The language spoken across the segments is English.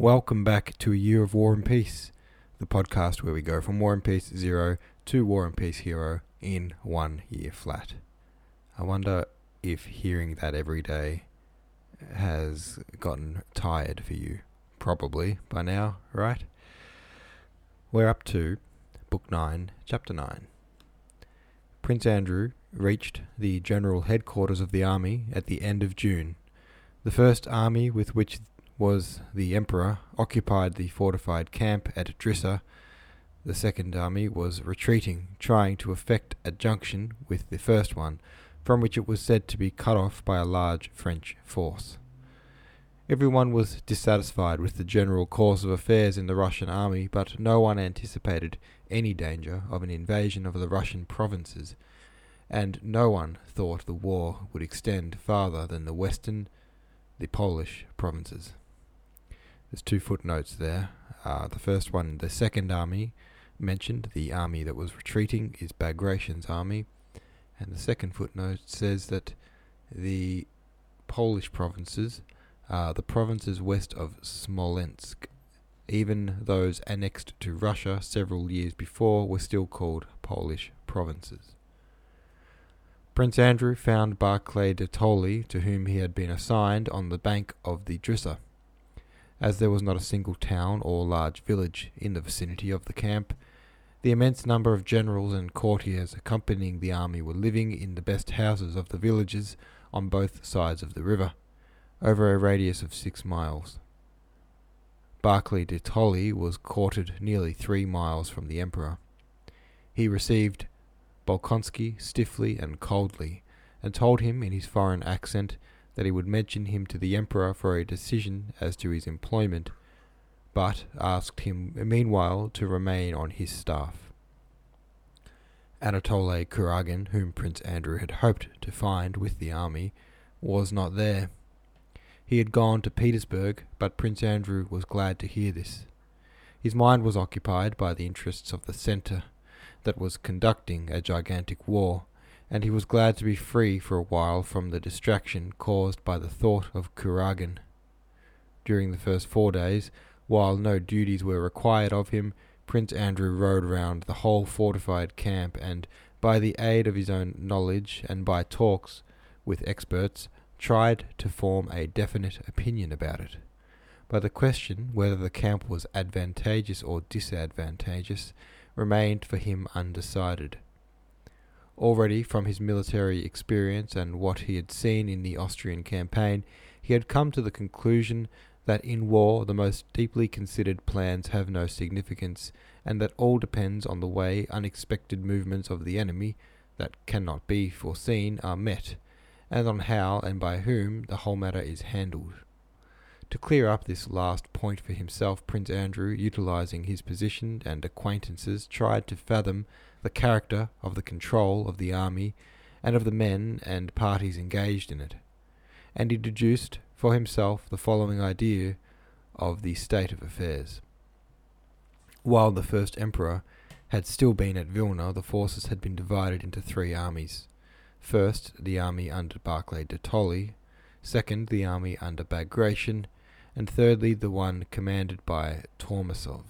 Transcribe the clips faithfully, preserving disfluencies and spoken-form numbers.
Welcome back to A Year of War and Peace, the podcast where we go from War and Peace Zero to War and Peace Hero in one year flat. I wonder if hearing that every day has gotten tired for you. Probably by now, right? We're up to Book nine, Chapter nine. Prince Andrew reached the general headquarters of the army at the end of June. The first army with which was the Emperor occupied the fortified camp at Drissa. The second army was retreating, trying to effect a junction with the first one, from which it was said to be cut off by a large French force. Everyone was dissatisfied with the general course of affairs in the Russian army, but no one anticipated any danger of an invasion of the Russian provinces, and no one thought the war would extend farther than the western, the Polish provinces. There's two footnotes there. Uh, the first one, the second army mentioned, the army that was retreating, is Bagration's army. And the second footnote says that the Polish provinces are the provinces west of Smolensk. Even those annexed to Russia several years before were still called Polish provinces. Prince Andrew found Barclay de Tolly, to whom he had been assigned, on the bank of the Drissa. As there was not a single town or large village in the vicinity of the camp, the immense number of generals and courtiers accompanying the army were living in the best houses of the villages on both sides of the river, over a radius of six miles. Barclay de Tolly was quartered nearly three miles from the Emperor. He received Bolkonsky stiffly and coldly, and told him in his foreign accent that he would mention him to the Emperor for a decision as to his employment, but asked him meanwhile to remain on his staff. Anatole Kuragin, whom Prince Andrew had hoped to find with the army, was not there. He had gone to Petersburg, but Prince Andrew was glad to hear this. His mind was occupied by the interests of the centre that was conducting a gigantic war, and he was glad to be free for a while from the distraction caused by the thought of Kuragin. During the first four days, while no duties were required of him, Prince Andrew rode round the whole fortified camp and, by the aid of his own knowledge and by talks with experts, tried to form a definite opinion about it. But the question whether the camp was advantageous or disadvantageous remained for him undecided. Already, from his military experience and what he had seen in the Austrian campaign, he had come to the conclusion that in war the most deeply considered plans have no significance, and that all depends on the way unexpected movements of the enemy, that cannot be foreseen, are met, and on how and by whom the whole matter is handled. To clear up this last point for himself, Prince Andrew, utilizing his position and acquaintances, tried to fathom the character of the control of the army and of the men and parties engaged in it, and he deduced for himself the following idea of the state of affairs. While the first emperor had still been at Vilna, the forces had been divided into three armies. First, the army under Barclay de Tolly; second, the army under Bagration; and thirdly, the one commanded by Tormasov.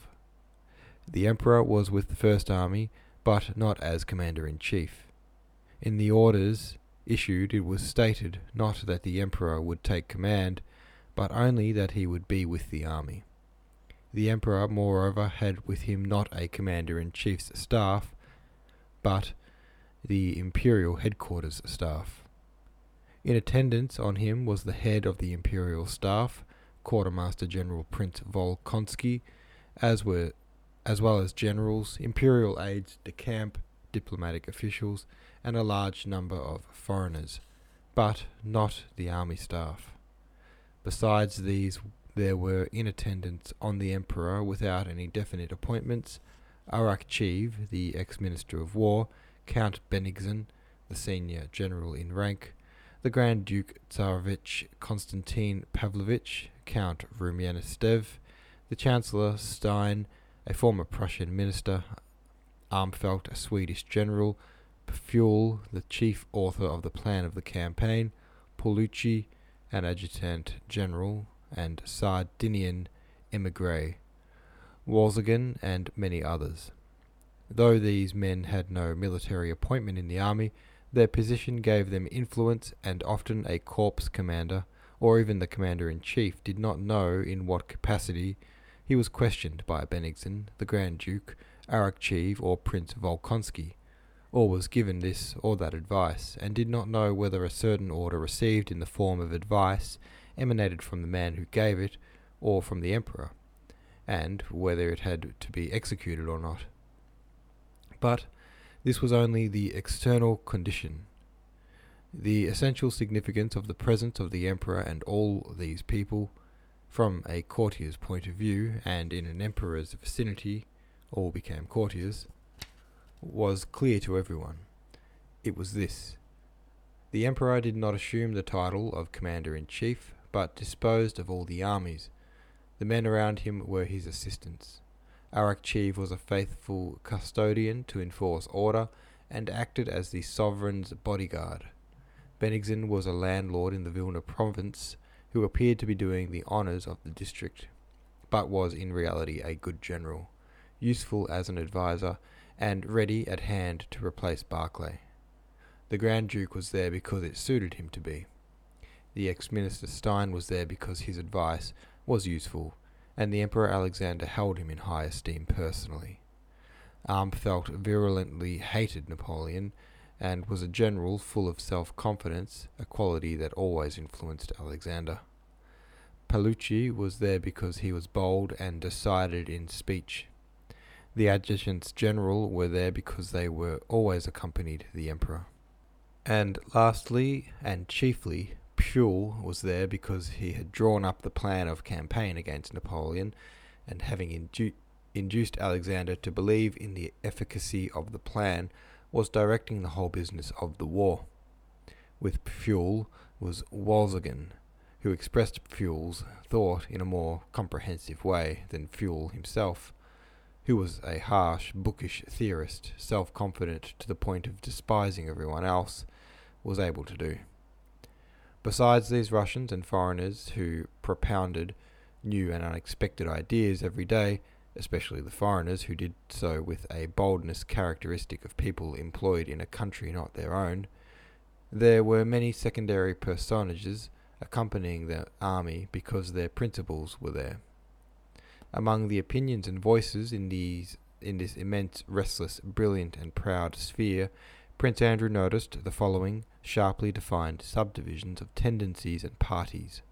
The emperor was with the first army, but not as commander-in-chief. In the orders issued it was stated not that the emperor would take command, but only that he would be with the army. The emperor, moreover, had with him not a commander-in-chief's staff, but the imperial headquarters staff. In attendance on him was the head of the imperial staff, Quartermaster General Prince Volkonsky, as were as well as generals, imperial aides de camp, diplomatic officials, and a large number of foreigners, but not the army staff. Besides these, there were in attendance on the emperor, without any definite appointments, Arakcheev, the ex-minister of war, Count Bennigsen, the senior general in rank, the Grand Duke Tsarevich Konstantin Pavlovich, Count Rumianstev, the Chancellor Stein, a former Prussian minister, Armfelt, a Swedish general, Pfuel, the chief author of the plan of the campaign, Paulucci, an adjutant general, and Sardinian Emigre, Wolzogen, and many others. Though these men had no military appointment in the army, their position gave them influence, and often a corps commander, or even the commander-in-chief, did not know in what capacity he was questioned by Bennigsen, the Grand Duke, Arakcheev, or Prince Volkonsky, or was given this or that advice, and did not know whether a certain order received in the form of advice emanated from the man who gave it, or from the emperor, and whether it had to be executed or not. But this was only the external condition. The essential significance of the presence of the emperor and all these people, from a courtier's point of view, and in an emperor's vicinity, all became courtiers, was clear to everyone. It was this: the emperor did not assume the title of commander-in-chief, but disposed of all the armies. The men around him were his assistants. Arakcheev was a faithful custodian to enforce order, and acted as the sovereign's bodyguard. Bennigsen was a landlord in the Vilna province, who appeared to be doing the honours of the district, but was in reality a good general, useful as an adviser, and ready at hand to replace Barclay. The Grand Duke was there because it suited him to be. The ex-minister Stein was there because his advice was useful, and the Emperor Alexander held him in high esteem personally. Armfeldt virulently hated Napoleon, and was a general full of self-confidence, a quality that always influenced Alexander. Palucci was there because he was bold and decided in speech. The adjutants general were there because they were always accompanied the emperor. And lastly, and chiefly, Pfuel was there because he had drawn up the plan of campaign against Napoleon, and having indu- induced Alexander to believe in the efficacy of the plan, was directing the whole business of the war. With Pfuel was Wolzogen, who expressed Pfuel's thought in a more comprehensive way than Pfuel himself, who was a harsh, bookish theorist, self-confident to the point of despising everyone else, was able to do. Besides these Russians and foreigners who propounded new and unexpected ideas every day, especially the foreigners who did so with a boldness characteristic of people employed in a country not their own, there were many secondary personages accompanying the army because their principles were there. Among the opinions and voices in these in this immense, restless, brilliant and proud sphere, Prince Andrew noticed the following sharply defined subdivisions of tendencies and parties.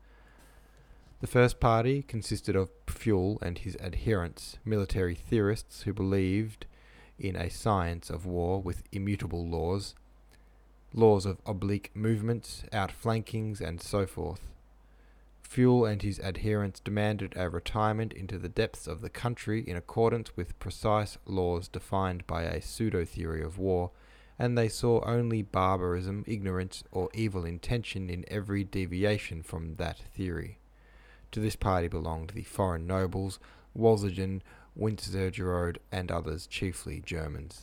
The first party consisted of Pfuel and his adherents, military theorists who believed in a science of war with immutable laws, laws of oblique movements, outflankings, and so forth. Pfuel and his adherents demanded a retirement into the depths of the country in accordance with precise laws defined by a pseudo-theory of war, and they saw only barbarism, ignorance, or evil intention in every deviation from that theory. To this party belonged the foreign nobles, Wolzogen, Wintzingerode, and others, chiefly Germans.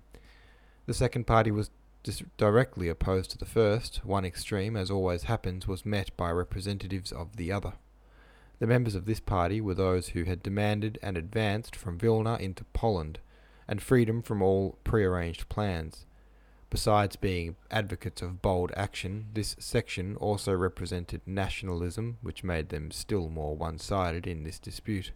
The second party was dis- directly opposed to the first. One extreme, as always happens, was met by representatives of the other. The members of this party were those who had demanded and advanced from Vilna into Poland, and freedom from all prearranged plans. Besides being advocates of bold action, this section also represented nationalism, which made them still more one-sided in this dispute.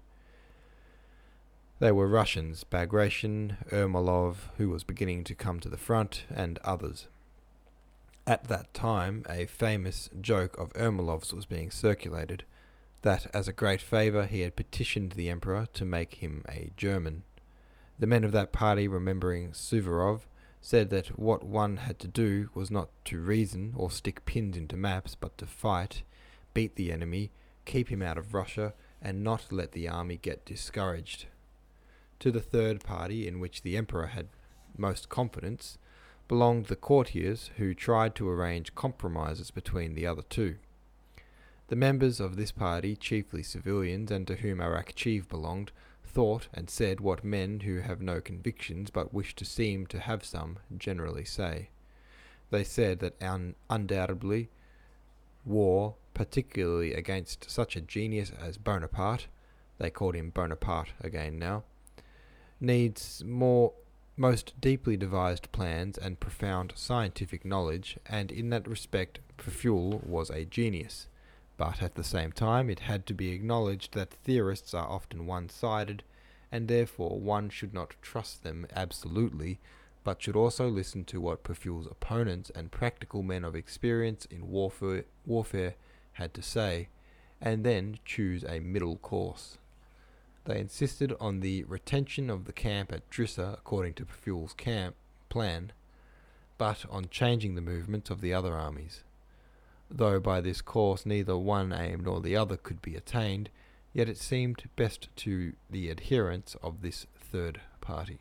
They were Russians, Bagration, Ermolov, who was beginning to come to the front, and others. At that time, a famous joke of Ermolov's was being circulated, that as a great favour he had petitioned the emperor to make him a German. The men of that party, remembering Suvorov, said that what one had to do was not to reason or stick pins into maps, but to fight, beat the enemy, keep him out of Russia, and not let the army get discouraged. To the third party, in which the emperor had most confidence, belonged the courtiers who tried to arrange compromises between the other two. The members of this party, chiefly civilians, and to whom Arakcheev belonged, thought and said what men who have no convictions but wish to seem to have some generally say. They said that un- undoubtedly war, particularly against such a genius as Bonaparte, they called him Bonaparte again now, needs more most deeply devised plans and profound scientific knowledge, and in that respect Pfuel was a genius. But at the same time it had to be acknowledged that theorists are often one-sided, and therefore one should not trust them absolutely, but should also listen to what Pfuel's opponents and practical men of experience in warfare, warfare had to say, and then choose a middle course. They insisted on the retention of the camp at Drissa according to Pfuel's camp plan, but on changing the movements of the other armies. Though by this course neither one aim nor the other could be attained, yet it seemed best to the adherents of this third party.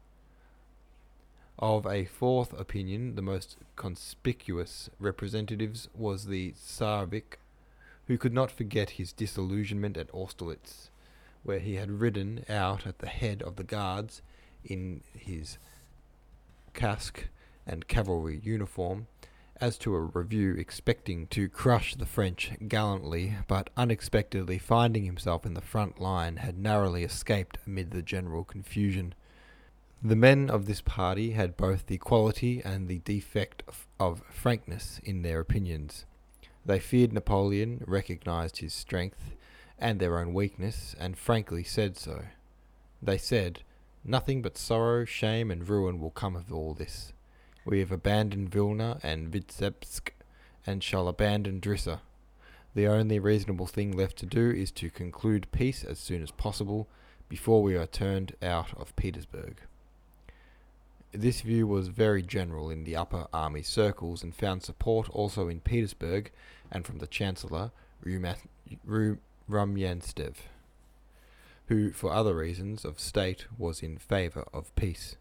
Of a fourth opinion, the most conspicuous representatives was the Tsarevich, who could not forget his disillusionment at Austerlitz, where he had ridden out at the head of the guards in his casque and cavalry uniform, as to a review, expecting to crush the French gallantly, but unexpectedly finding himself in the front line, had narrowly escaped amid the general confusion. The men of this party had both the quality and the defect of, of frankness in their opinions. They feared Napoleon, recognized his strength and their own weakness, and frankly said so. They said, "Nothing but sorrow, shame, and ruin will come of all this. We have abandoned Vilna and Vitebsk, and shall abandon Drissa. The only reasonable thing left to do is to conclude peace as soon as possible, before we are turned out of Petersburg." This view was very general in the upper army circles, and found support also in Petersburg and from the Chancellor, Ru- Rumyanstev, who, for other reasons of state, was in favour of peace.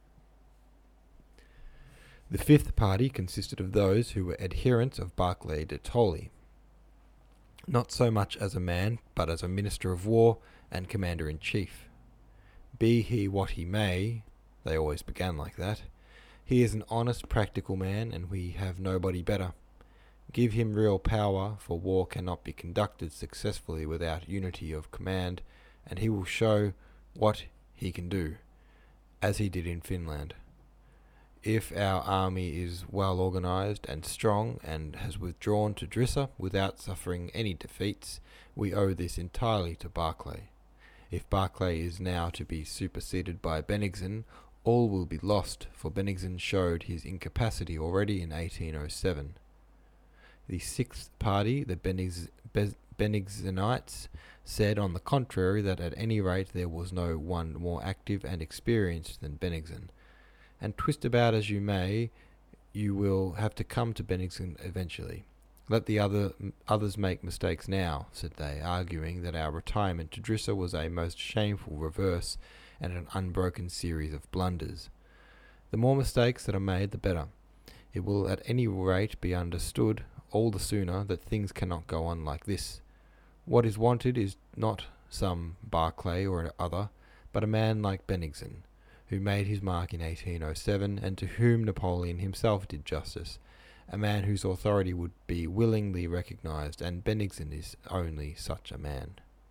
The fifth party consisted of those who were adherents of Barclay de Tolly, not so much as a man, but as a minister of war and commander-in-chief. Be he what he may, they always began like that, he is an honest, practical man, and we have nobody better. Give him real power, for war cannot be conducted successfully without unity of command, and he will show what he can do, as he did in Finland. If our army is well organized and strong, and has withdrawn to Drissa without suffering any defeats, we owe this entirely to Barclay. If Barclay is now to be superseded by Bennigsen, all will be lost, for Bennigsen showed his incapacity already in eighteen oh seven. The sixth party, the Bennigz- Be- Bennigsenites, said on the contrary that at any rate there was no one more active and experienced than Bennigsen. And twist about as you may, you will have to come to Bennigsen eventually. Let the other others make mistakes now, said they, arguing that our retirement to Drissa was a most shameful reverse and an unbroken series of blunders. The more mistakes that are made, the better. It will at any rate be understood all the sooner that things cannot go on like this. What is wanted is not some Barclay or other, but a man like Bennigsen, who made his mark in eighteen oh seven, and to whom Napoleon himself did justice, a man whose authority would be willingly recognized, and Bennigsen is only such a man.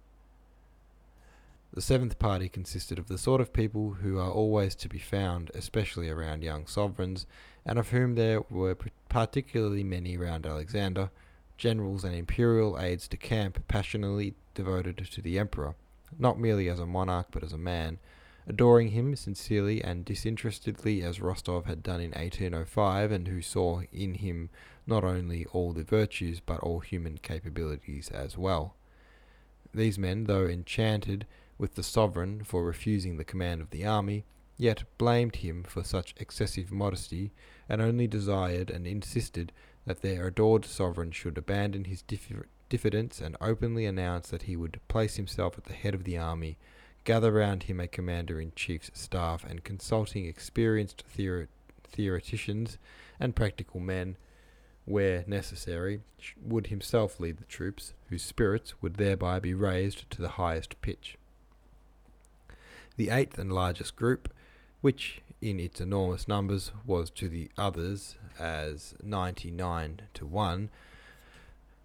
The seventh party consisted of the sort of people who are always to be found, especially around young sovereigns, and of whom there were particularly many round Alexander, generals and imperial aides de camp passionately devoted to the emperor, not merely as a monarch but as a man, adoring him sincerely and disinterestedly as Rostov had done in eighteen oh five, and who saw in him not only all the virtues but all human capabilities as well. These men, though enchanted with the sovereign for refusing the command of the army, yet blamed him for such excessive modesty, and only desired and insisted that their adored sovereign should abandon his dif- diffidence and openly announce that he would place himself at the head of the army, gather round him a commander-in-chief's staff, and consulting experienced theor- theoreticians and practical men, where necessary, would himself lead the troops, whose spirits would thereby be raised to the highest pitch. The eighth and largest group, which in its enormous numbers was to the others as ninety-nine to one,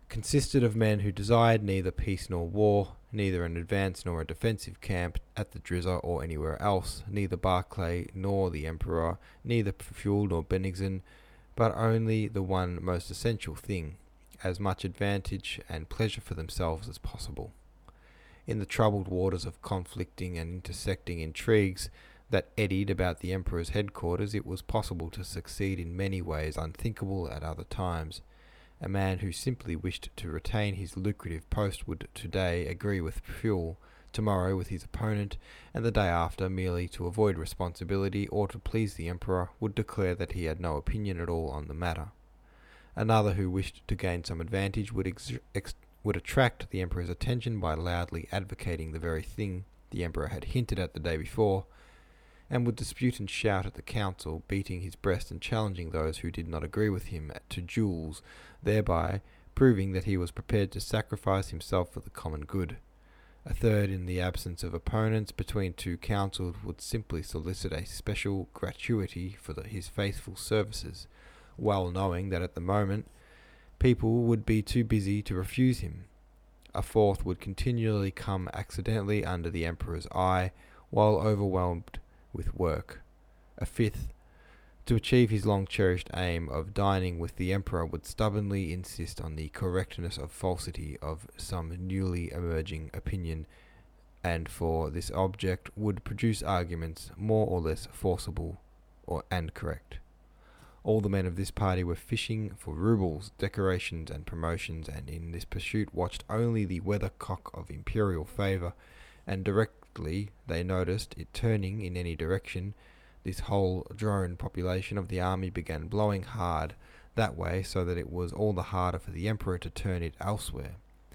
consisted of men who desired neither peace nor war, neither an advance nor a defensive camp at the Drizzt or anywhere else, neither Barclay nor the Emperor, neither Pfuel nor Bennigsen, but only the one most essential thing, as much advantage and pleasure for themselves as possible. In the troubled waters of conflicting and intersecting intrigues that eddied about the Emperor's headquarters, it was possible to succeed in many ways unthinkable at other times. A man who simply wished to retain his lucrative post would today agree with Pfuel, tomorrow with his opponent, and the day after, merely to avoid responsibility or to please the Emperor, would declare that he had no opinion at all on the matter. Another who wished to gain some advantage would, ex- ex- would attract the Emperor's attention by loudly advocating the very thing the Emperor had hinted at the day before, and would dispute and shout at the council, beating his breast and challenging those who did not agree with him to duels, thereby proving that he was prepared to sacrifice himself for the common good. A third, in the absence of opponents between two councils, would simply solicit a special gratuity for the, his faithful services, well knowing that at the moment people would be too busy to refuse him. A fourth would continually come accidentally under the Emperor's eye while overwhelmed with work. A fifth, to achieve his long-cherished aim of dining with the Emperor, would stubbornly insist on the correctness of falsity of some newly emerging opinion, and for this object would produce arguments more or less forcible or and correct. All the men of this party were fishing for rubles, decorations, and promotions, and in this pursuit watched only the weathercock of imperial favour, and directly they noticed it turning in any direction, this whole drone population of the army began blowing hard that way, so that it was all the harder for the Emperor to turn it elsewhere.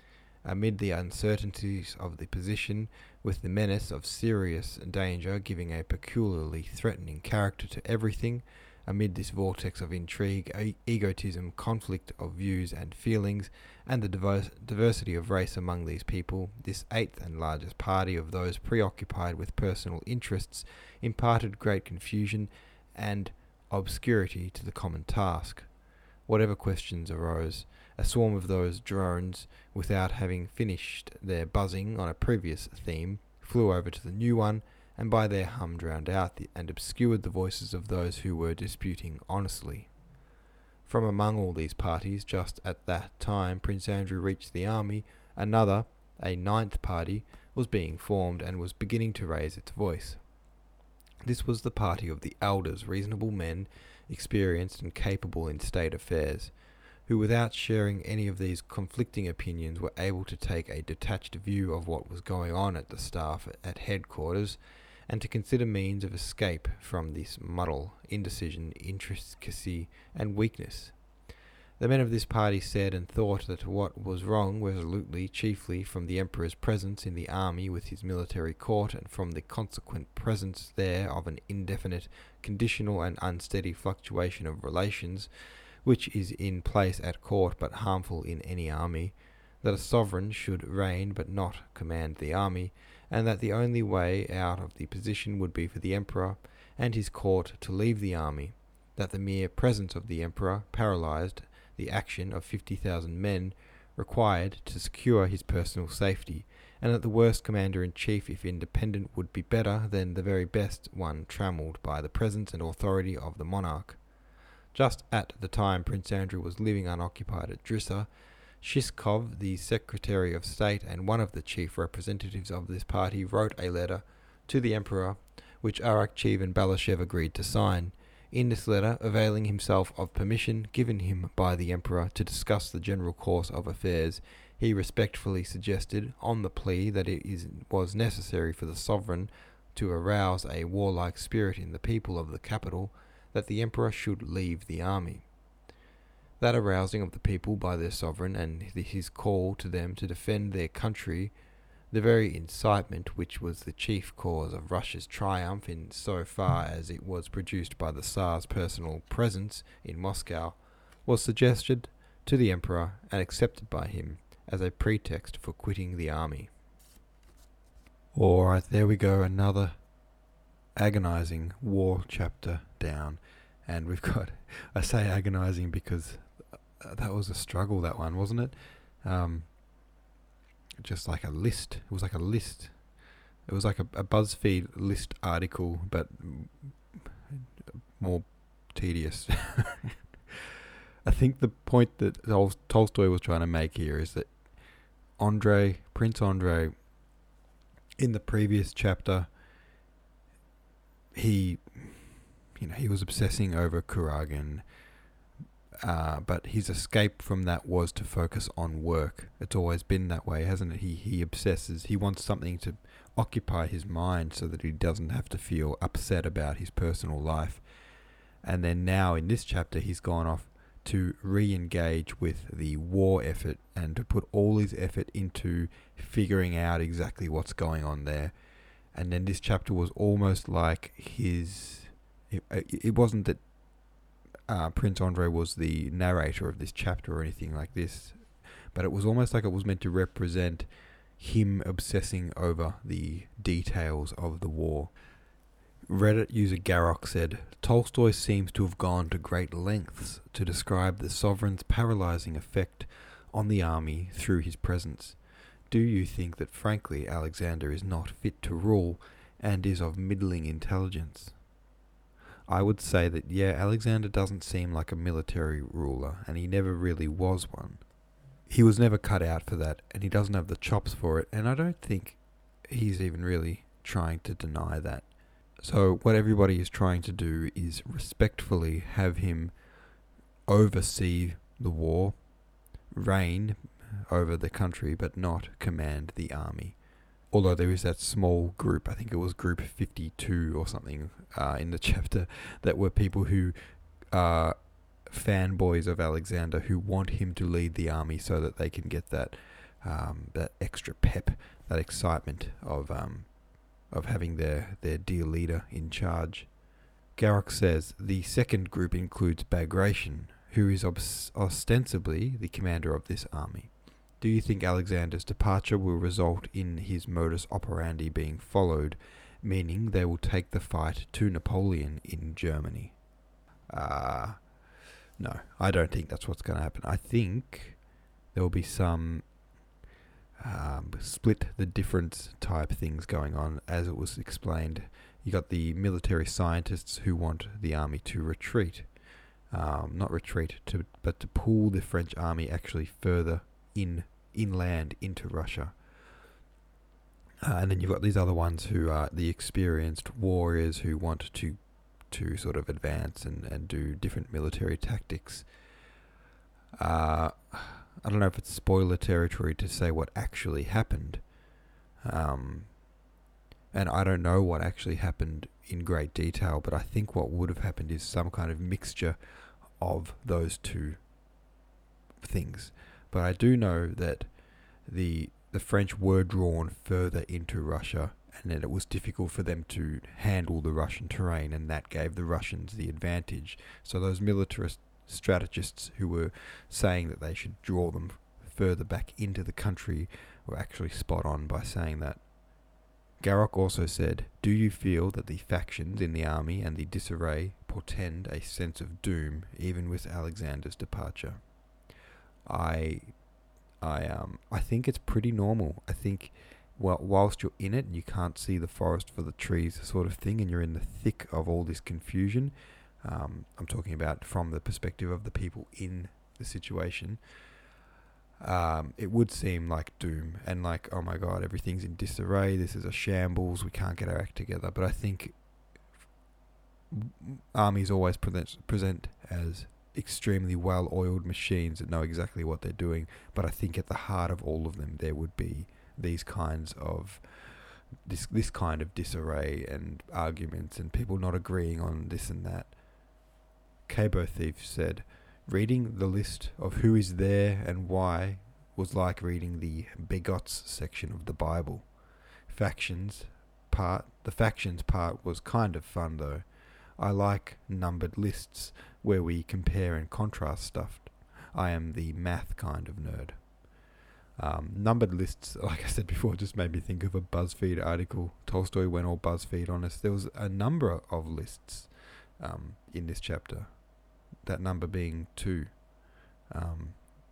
Amid the uncertainties of the position, with the menace of serious danger giving a peculiarly threatening character to everything, amid this vortex of intrigue, e- egotism, conflict of views and feelings, and the diverse diversity of race among these people, this eighth and largest party of those preoccupied with personal interests imparted great confusion and obscurity to the common task. Whatever questions arose, a swarm of those drones, without having finished their buzzing on a previous theme, flew over to the new one, and by their hum drowned out the, and obscured the voices of those who were disputing honestly. From among all these parties, just at that time Prince Andrew reached the army, another, a ninth party, was being formed and was beginning to raise its voice. This was the party of the elders, reasonable men, experienced and capable in state affairs, who without sharing any of these conflicting opinions were able to take a detached view of what was going on at the staff at headquarters, and to consider means of escape from this muddle, indecision, intricacy, and weakness. The men of this party said and thought that what was wrong resolutely, chiefly from the Emperor's presence in the army with his military court, and from the consequent presence there of an indefinite, conditional, and unsteady fluctuation of relations, which is in place at court but harmful in any army, that a sovereign should reign but not command the army, and that the only way out of the position would be for the Emperor and his court to leave the army, that the mere presence of the Emperor paralysed the action of fifty thousand men required to secure his personal safety, and that the worst commander-in-chief, if independent, would be better than the very best one trammelled by the presence and authority of the monarch. Just at the time Prince Andrew was living unoccupied at Drissa, Shishkov, the Secretary of State and one of the chief representatives of this party, wrote a letter to the Emperor, which Arakcheev and Balashev agreed to sign. In this letter, availing himself of permission given him by the Emperor to discuss the general course of affairs, he respectfully suggested, on the plea that it is, was necessary for the sovereign to arouse a warlike spirit in the people of the capital, that the Emperor should leave the army. That arousing of the people by their sovereign, and his call to them to defend their country, the very incitement which was the chief cause of Russia's triumph in so far as it was produced by the Tsar's personal presence in Moscow, was suggested to the Emperor and accepted by him as a pretext for quitting the army. Alright, there we go, another agonizing war chapter down. And we've got, I say agonizing because that was a struggle, that one, wasn't it? Um, just like a list. It was like a list. It was like a, a BuzzFeed list article, but more tedious. I think the point that Tol- Tolstoy was trying to make here is that Andrei, Prince Andrei, in the previous chapter, he, you know, he was obsessing over Kuragin, uh, but his escape from that was to focus on work. It's always been that way, hasn't it? He he obsesses. He wants something to occupy his mind so that he doesn't have to feel upset about his personal life. And then now in this chapter, he's gone off to re-engage with the war effort and to put all his effort into figuring out exactly what's going on there. And then this chapter was almost like his... It, it wasn't that uh, Prince Andrei was the narrator of this chapter or anything like this, but it was almost like it was meant to represent him obsessing over the details of the war. Reddit user Garrock said, Tolstoy seems to have gone to great lengths to describe the sovereign's paralyzing effect on the army through his presence. Do you think that frankly Alexander is not fit to rule and is of middling intelligence? I would say that yeah, Alexander doesn't seem like a military ruler, and he never really was one. He was never cut out for that, and he doesn't have the chops for it, and I don't think he's even really trying to deny that. So what everybody is trying to do is respectfully have him oversee the war, reign over the country, but not command the army. Although there is that small group, I think it was group fifty-two or something uh, in the chapter, that were people who are fanboys of Alexander who want him to lead the army so that they can get that um, that extra pep, that excitement of um, of having their, their dear leader in charge. Garrock says the second group includes Bagration, who is obs- ostensibly the commander of this army. Do you think Alexander's departure will result in his modus operandi being followed, meaning they will take the fight to Napoleon in Germany? Uh, no, I don't think that's what's going to happen. I think there will be some um, split the difference type things going on, as it was explained. You got the military scientists who want the army to retreat. Um, not retreat, to but to pull the French army actually further in inland into Russia. Uh, and then you've got these other ones who are the experienced warriors who want to to sort of advance and, and do different military tactics. Uh, I don't know if it's spoiler territory to say what actually happened. Um, and I don't know what actually happened in great detail, but I think what would have happened is some kind of mixture of those two things. But I do know that the the French were drawn further into Russia, and that it was difficult for them to handle the Russian terrain, and that gave the Russians the advantage. So those militarist strategists who were saying that they should draw them further back into the country were actually spot on by saying that. Garrock also said, do you feel that the factions in the army and the disarray portend a sense of doom even with Alexander's departure? I I um I think it's pretty normal. I think well, whilst you're in it and you can't see the forest for the trees sort of thing, and you're in the thick of all this confusion, um, I'm talking about from the perspective of the people in the situation, um, it would seem like doom and like, oh my god, everything's in disarray, this is a shambles, we can't get our act together. But I think armies always present, present as extremely well-oiled machines that know exactly what they're doing, but I think at the heart of all of them there would be these kinds of this this kind of disarray and arguments and people not agreeing on this and that. Cabo Thief said, reading the list of who is there and why was like reading the begots section of the Bible. Factions part the factions part was kind of fun though. I like numbered lists where we compare and contrast stuff. I am the math kind of nerd. Um, numbered lists, like I said before, just made me think of a BuzzFeed article. Tolstoy went all BuzzFeed on us. There was a number of lists um, in this chapter, that number being two. Um,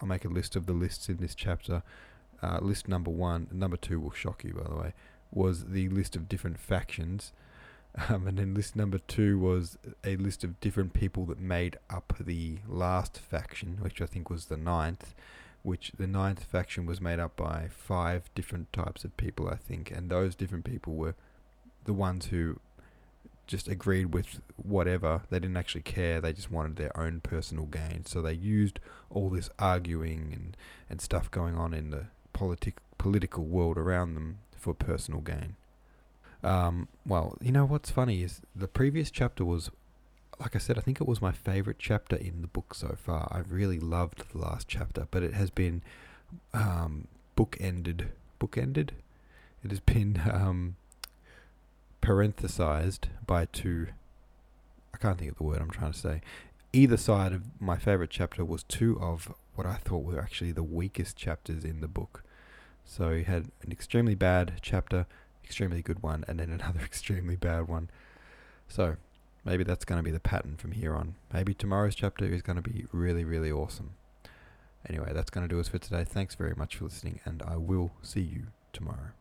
I'll make a list of the lists in this chapter. Uh, list number one, number two will shock you, by the way, was the list of different factions. Um, and then list number two was a list of different people that made up the last faction, which I think was the ninth, which the ninth faction was made up by five different types of people, I think. And those different people were the ones who just agreed with whatever. They didn't actually care. They just wanted their own personal gain. So they used all this arguing and, and stuff going on in the politic political world around them for personal gain. Um, well, you know what's funny is the previous chapter was, like I said, I think it was my favourite chapter in the book so far. I really loved the last chapter, but it has been um, book-ended. Book-ended? It has been um, parenthesized by two, I can't think of the word I'm trying to say. Either side of my favourite chapter was two of what I thought were actually the weakest chapters in the book. So you had an extremely bad chapter, extremely good one, and then another extremely bad one. So maybe that's going to be the pattern from here on. Maybe tomorrow's chapter is going to be really, really awesome. Anyway, that's going to do us for today. Thanks very much for listening, and I will see you tomorrow.